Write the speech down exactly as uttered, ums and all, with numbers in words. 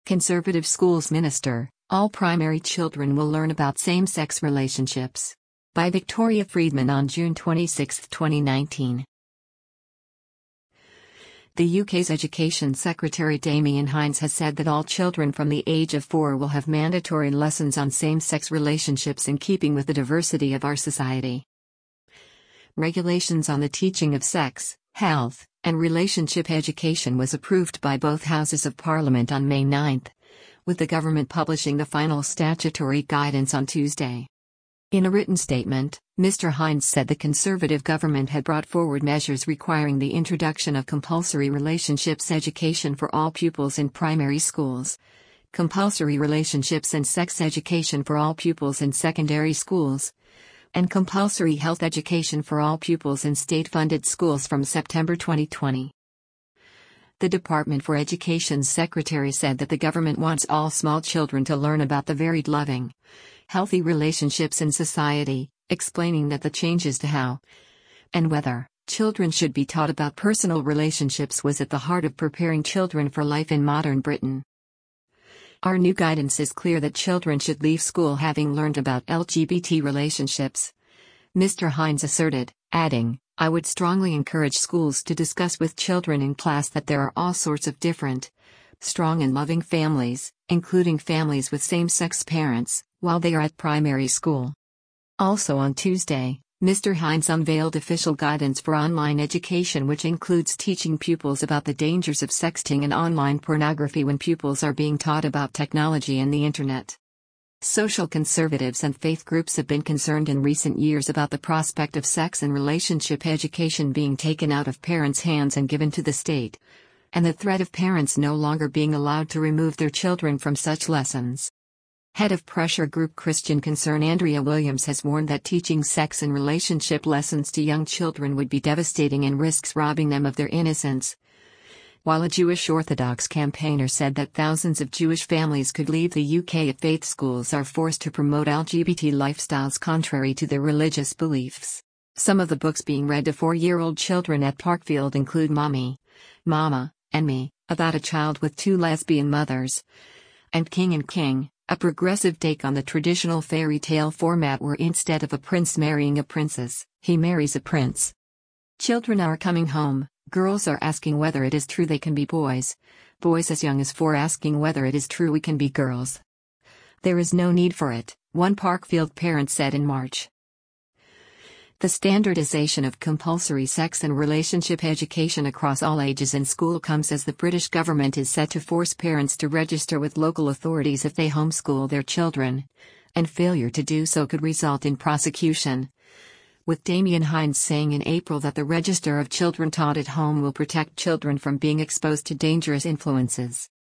Conservative Schools Minister, all primary children will learn about same-sex relationships. By Victoria Friedman on June twenty-sixth, twenty nineteen. The U K's Education Secretary Damian Hinds has said that all children from the age of four will have mandatory lessons on same-sex relationships in keeping with the diversity of our society. Regulations on the teaching of sex, health, and relationship education was approved by both Houses of Parliament on May ninth, with the government publishing the final statutory guidance on Tuesday. In a written statement, Mister Hinds said the Conservative government had brought forward measures requiring the introduction of compulsory relationships education for all pupils in primary schools, compulsory relationships and sex education for all pupils in secondary schools, and compulsory health education for all pupils in state-funded schools from September twenty twenty. The Department for Education's secretary said that the government wants all small children to learn about the varied loving, healthy relationships in society, explaining that the changes to how and whether children should be taught about personal relationships was at the heart of preparing children for life in modern Britain. Our new guidance is clear that children should leave school having learned about L G B T relationships, Mister Hinds asserted, adding, "I would strongly encourage schools to discuss with children in class that there are all sorts of different, strong and loving families, including families with same-sex parents, while they are at primary school." Also on Tuesday, Mister Hinds unveiled official guidance for online education, which includes teaching pupils about the dangers of sexting and online pornography when pupils are being taught about technology and the internet. Social conservatives and faith groups have been concerned in recent years about the prospect of sex and relationship education being taken out of parents' hands and given to the state, and the threat of parents no longer being allowed to remove their children from such lessons. Head of pressure group Christian Concern Andrea Williams has warned that teaching sex and relationship lessons to young children would be devastating and risks robbing them of their innocence. While a Jewish Orthodox campaigner said that thousands of Jewish families could leave the U K if faith schools are forced to promote L G B T lifestyles contrary to their religious beliefs. Some of the books being read to four-year-old children at Parkfield include Mommy, Mama, and Me, about a child with two lesbian mothers, and King and King, a progressive take on the traditional fairy tale format where instead of a prince marrying a princess, he marries a prince. Children are coming home, girls are asking whether it is true they can be boys, boys as young as four asking whether it is true we can be girls. There is no need for it, one Parkfield parent said in March. The standardization of compulsory sex and relationship education across all ages in school comes as the British government is set to force parents to register with local authorities if they homeschool their children, and failure to do so could result in prosecution, with Damian Hinds saying in April that the register of children taught at home will protect children from being exposed to dangerous influences.